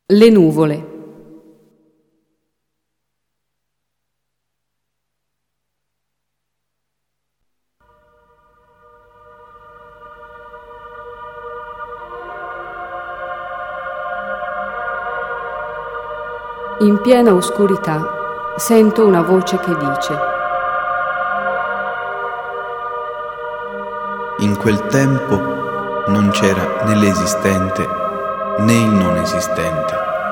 Le nuvole. In piena oscurità sento una voce che dice: in quel tempo non c'era né l'esistente né il non esistente.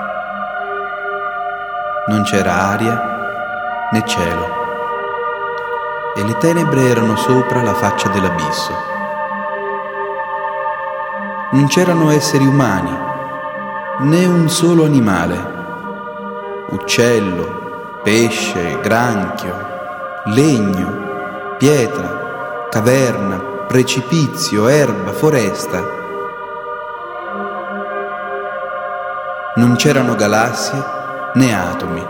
Non c'era aria né cielo, e le tenebre erano sopra la faccia dell'abisso. Non c'erano esseri umani, né un solo animale, uccello, pesce, granchio, legno, pietra, caverna, precipizio, erba, foresta. Non c'erano galassie né atomi.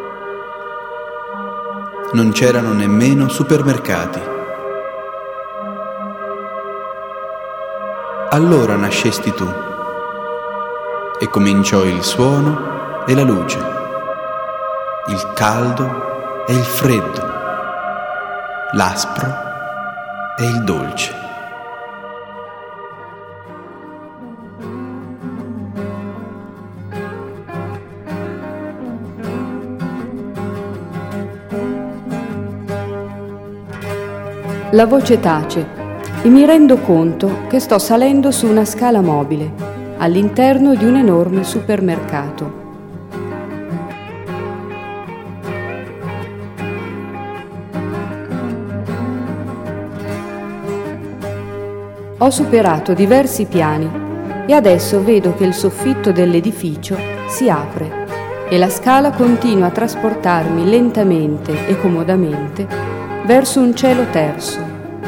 Non c'erano nemmeno supermercati. Allora nascesti tu, e cominciò il suono e la luce, il caldo e il freddo, l'aspro e il dolce. La voce tace e mi rendo conto che sto salendo su una scala mobile all'interno di un enorme supermercato. Ho superato diversi piani e adesso vedo che il soffitto dell'edificio si apre e la scala continua a trasportarmi lentamente e comodamente verso un cielo terso.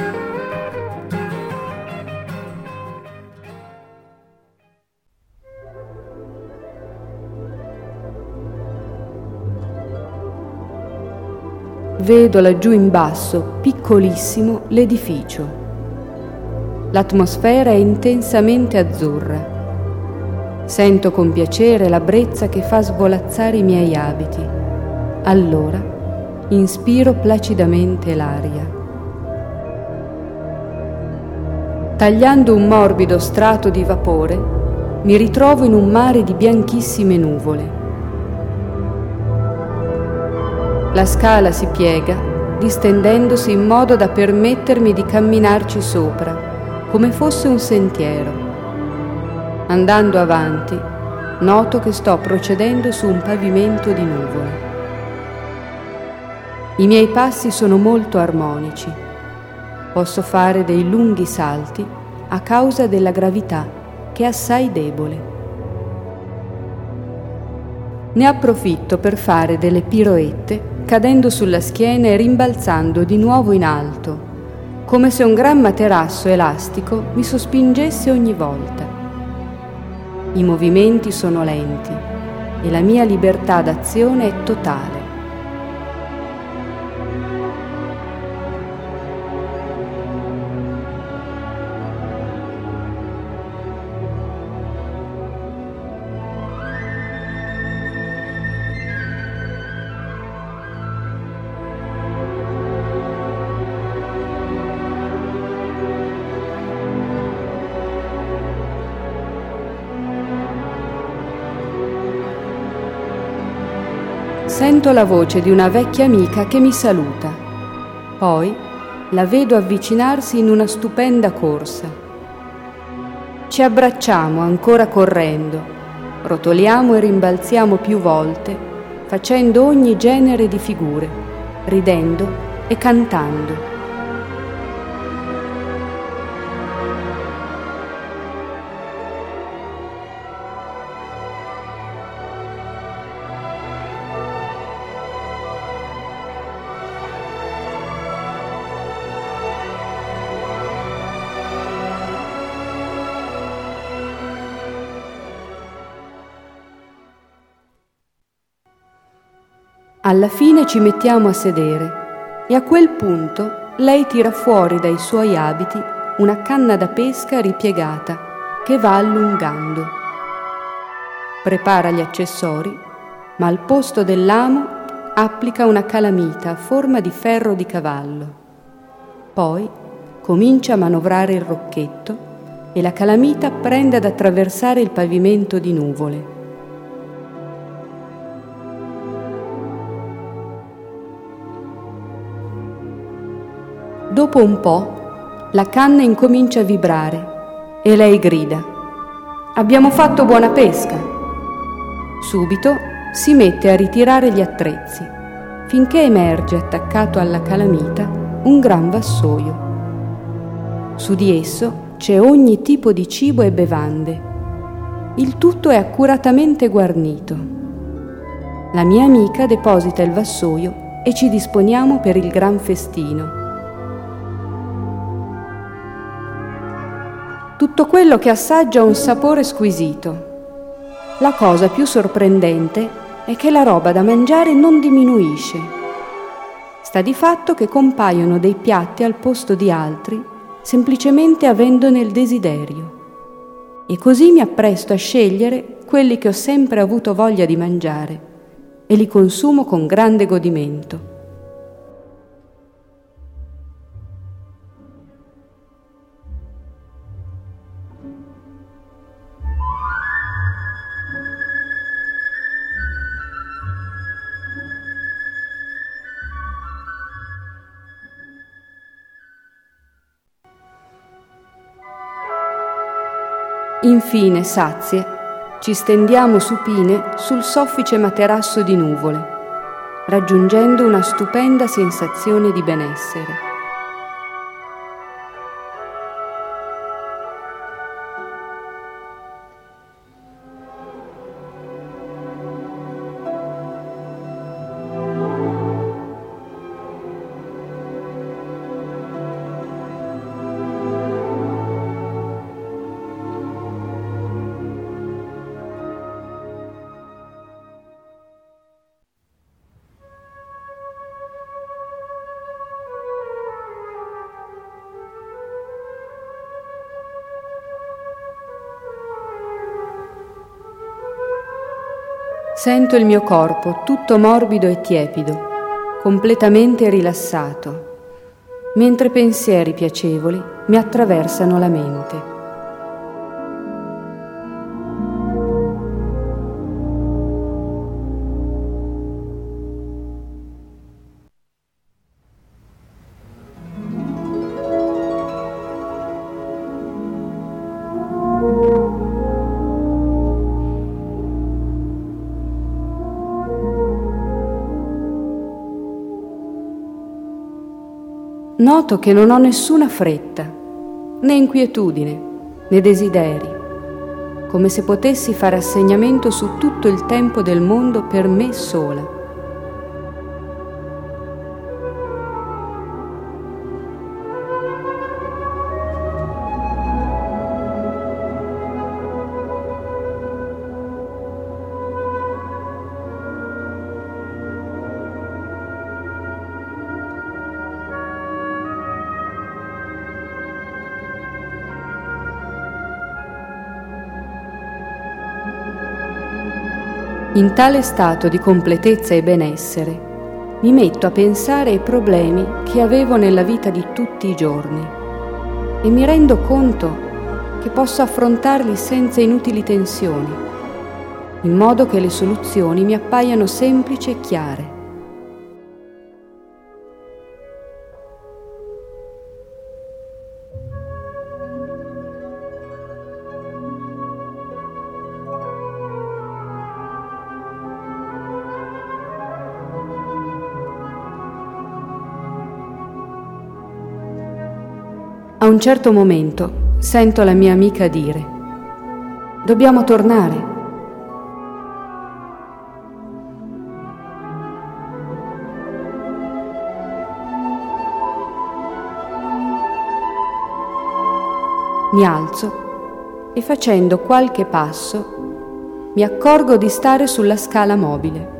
Vedo laggiù in basso, piccolissimo, l'edificio. L'atmosfera è intensamente azzurra. Sento con piacere la brezza che fa svolazzare i miei abiti. Allora inspiro placidamente l'aria. Tagliando un morbido strato di vapore, mi ritrovo in un mare di bianchissime nuvole. La scala si piega, distendendosi in modo da permettermi di camminarci sopra, come fosse un sentiero. Andando avanti, noto che sto procedendo su un pavimento di nuvole. I miei passi sono molto armonici. Posso fare dei lunghi salti a causa della gravità, che è assai debole. Ne approfitto per fare delle piroette, cadendo sulla schiena e rimbalzando di nuovo in alto, come se un gran materasso elastico mi sospingesse ogni volta. I movimenti sono lenti e la mia libertà d'azione è totale. Sento la voce di una vecchia amica che mi saluta. Poi la vedo avvicinarsi in una stupenda corsa. Ci abbracciamo ancora correndo, rotoliamo e rimbalziamo più volte, facendo ogni genere di figure, ridendo e cantando. Alla fine ci mettiamo a sedere e a quel punto lei tira fuori dai suoi abiti una canna da pesca ripiegata che va allungando. prepara gli accessori, ma al posto dell'amo applica una calamita a forma di ferro di cavallo. Poi comincia a manovrare il rocchetto e la calamita prende ad attraversare il pavimento di nuvole. Dopo un po', la canna incomincia a vibrare e lei grida: «Abbiamo fatto buona pesca!» Subito si mette a ritirare gli attrezzi, finché emerge attaccato alla calamita un gran vassoio. Su di esso c'è ogni tipo di cibo e bevande. Il tutto è accuratamente guarnito. La mia amica deposita il vassoio e ci disponiamo per il gran festino. Tutto quello che assaggia ha un sapore squisito. La cosa più sorprendente è che la roba da mangiare non diminuisce. Sta di fatto che compaiono dei piatti al posto di altri, semplicemente avendone il desiderio. E così mi appresto a scegliere quelli che ho sempre avuto voglia di mangiare e li consumo con grande godimento. Infine, sazie, ci stendiamo supine sul soffice materasso di nuvole, raggiungendo una stupenda sensazione di benessere. Sento il mio corpo tutto morbido e tiepido, completamente rilassato, mentre pensieri piacevoli mi attraversano la mente. Noto che non ho nessuna fretta, né inquietudine, né desideri, come se potessi fare assegnamento su tutto il tempo del mondo per me sola. In tale stato di completezza e benessere mi metto a pensare ai problemi che avevo nella vita di tutti i giorni e mi rendo conto che posso affrontarli senza inutili tensioni, in modo che le soluzioni mi appaiano semplici e chiare. A un certo momento sento la mia amica dire: «Dobbiamo tornare». Mi alzo e facendo qualche passo mi accorgo di stare sulla scala mobile.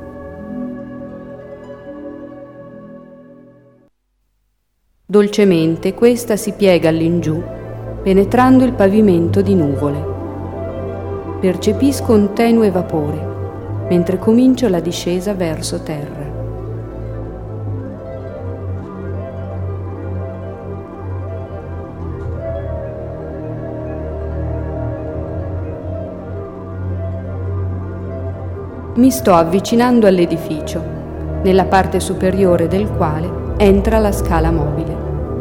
Dolcemente questa si piega all'ingiù, penetrando il pavimento di nuvole. percepisco un tenue vapore, mentre comincio la discesa verso terra. Mi sto avvicinando all'edificio, nella parte superiore del quale entra la scala mobile.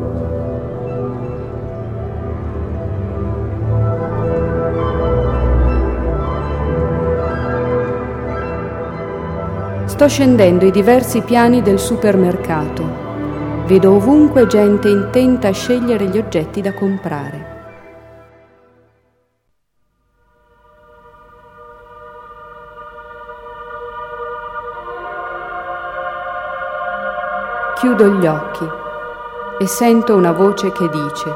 Sto scendendo i diversi piani del supermercato. Vedo ovunque gente intenta a scegliere gli oggetti da comprare. Chiudo gli occhi e sento una voce che dice: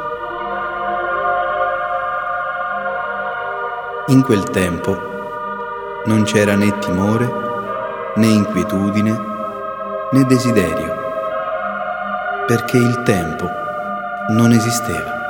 In quel tempo non c'era né timore, né inquietudine, né desiderio, perché il tempo non esisteva.